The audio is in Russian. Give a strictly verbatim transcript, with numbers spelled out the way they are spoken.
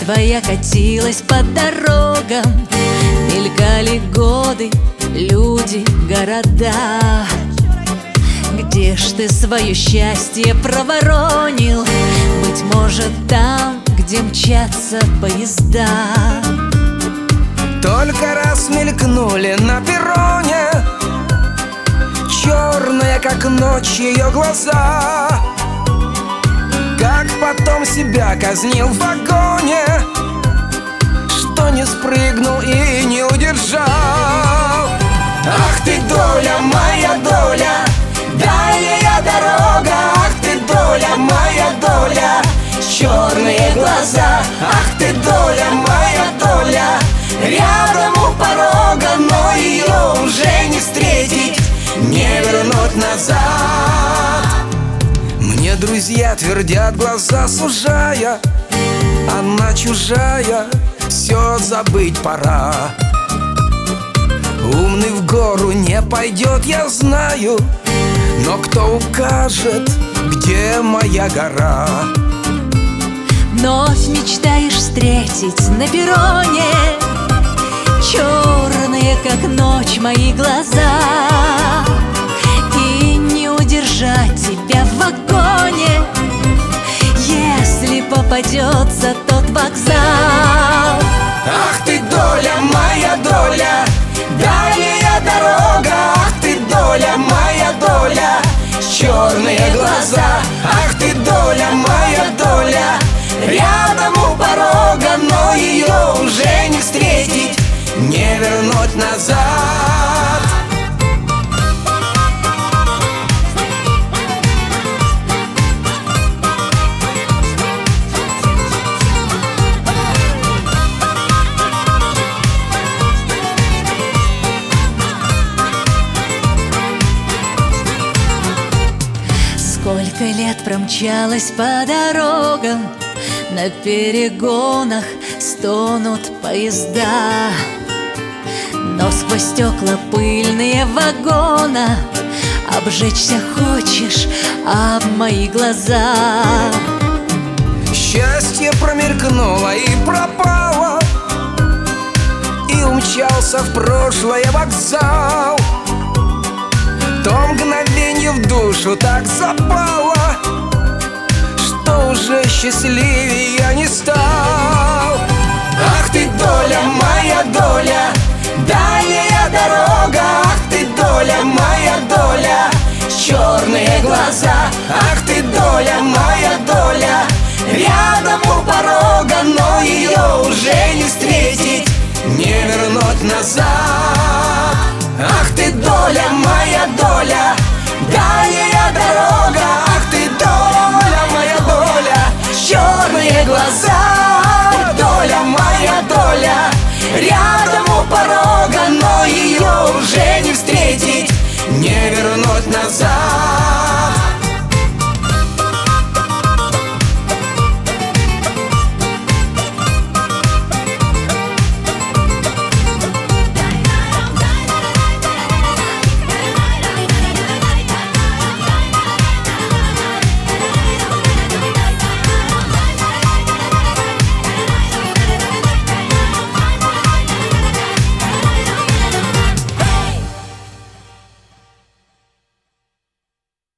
твоя катилась по дорогам, мелькали годы, люди, города. Где ж ты свое счастье проворонил? Быть может, там, где мчатся поезда. Только раз мелькнули на перроне, черные, как ночь, ее глаза. Как потом себя казнил в вагоне, что не спрыгнул и не удержал. Ах ты, доля, моя доля, дальняя дорога. Ах ты, доля, моя доля, черные глаза. Ах ты, доля, моя доля, рядом у порога, но ее уже не встретить, не вернуть назад. Мне друзья твердят, глаза сужая, она чужая, все забыть пора. Умный в гору не пойдет, я знаю, но кто укажет, где моя гора? Вновь мечтаешь встретить на перроне черные, как ночь, мои глаза. И не удержать тебя в вагоне, если попадется тот вокзал. Ах ты, доля, моя доля, дальняя дорога. Ах ты, доля, моя доля, черные глаза. Ах ты, доля, моя доля, рядом у порога, но ее уже не встретить, не вернуть назад. Сколько лет промчалась по дорогам, на перегонах стонут поезда. Но сквозь стекла пыльные вагона обжечься хочешь об мои глаза. Счастье промелькнуло и пропало, и умчался в прошлое вокзал. То мгновенье в душу так запало, что уже счастливее я не стал. Ах ты, доля, моя доля, дальняя дорога. Ах ты, доля, моя доля, черные глаза. Ах ты, доля, моя доля, рядом у порога, но ее уже не встретить, не вернуть назад. Ах ты, доля, моя доля, дальняя дорога. Ах ты, доля, моя доля, черные глаза. Доля, моя доля, рядом у порога, но ее уже не встретить, не вернуть назад.